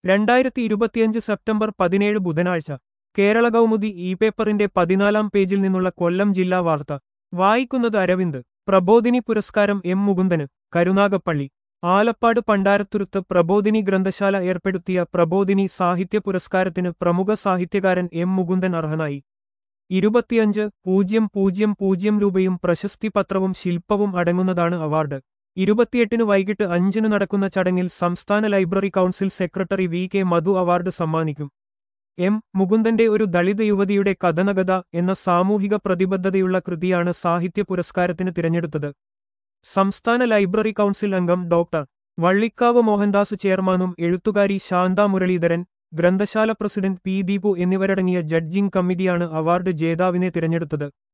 2025 September 17 ബുധനാഴ്ച Kerala Kaumudi E പേപ്പറിന്റെ 14-ാം പേജിൽ നിന്നുള്ള കൊല്ലം ജില്ലാ വാർത്ത വായിക്കുന്നത് അരവിന്ദ്. പ്രബോധിനി പുരസ്കാരം എം മുകുന്ദന്, കരുനാഗപ്പള്ളി. ആലപ്പാട് പണ്ടാരത്തുരുത്ത് പ്രബോധിനി ഗ്രന്ഥശാല ഏർപ്പെടുത്തിയ പ്രബോധിനി സാഹിത്യ പുരസ്കാരത്തിന് പ്രമുഖ സാഹിത്യകാരൻ എം മുകുന്ദൻ അർഹനായി. 25,000 രൂപയും പ്രശസ്തി പത്രവും ശില്പവും അടങ്ങുന്നതാണ് അവാർഡ്. 28-ന് വൈകിട്ട് 5-ന് നടക്കുന്ന ചടങ്ങിൽ സംസ്ഥാന library council secretary V K Madhu award സമ്മാനിക്കും. എം മുകുന്ദന്റെ ഒരു ദളിത് യുവതിയുടെ കഥനകഥ എന്ന സാമൂഹിക പ്രതിബദ്ധതയുള്ള കൃതിയാണ് സാഹിത്യ പുരസ്കാരത്തിന് തിരഞ്ഞെടുത്തത്. സംസ്ഥാന ലൈബ്രറി കൗൺസിൽ അംഗം ഡോക്ടർ വള്ളിക്കാവ് മോഹൻദാസ് ചെയർമാനും എഴുത്തുകാരി ശാന്ത മുരളീധരൻ, ഗ്രന്ഥശാല പ്രസിഡന്റ് പി ദീപു എന്നിവരടങ്ങിയ ജഡ്ജിംഗ് കമ്മിറ്റിയാണ് അവാർഡ് ജേതാവിനെ തിരഞ്ഞെടുത്തത്.